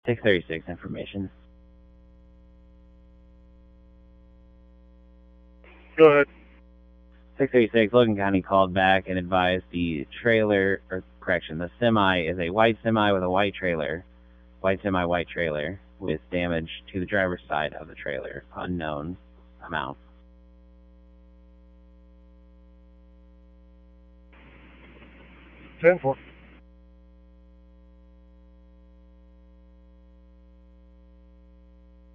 636 information. Go ahead. 636, Logan County called back and advised the trailer, or correction, the semi is a white semi with a white trailer. White semi, white trailer, with damage to the driver's side of the trailer. Unknown amount. 10-4.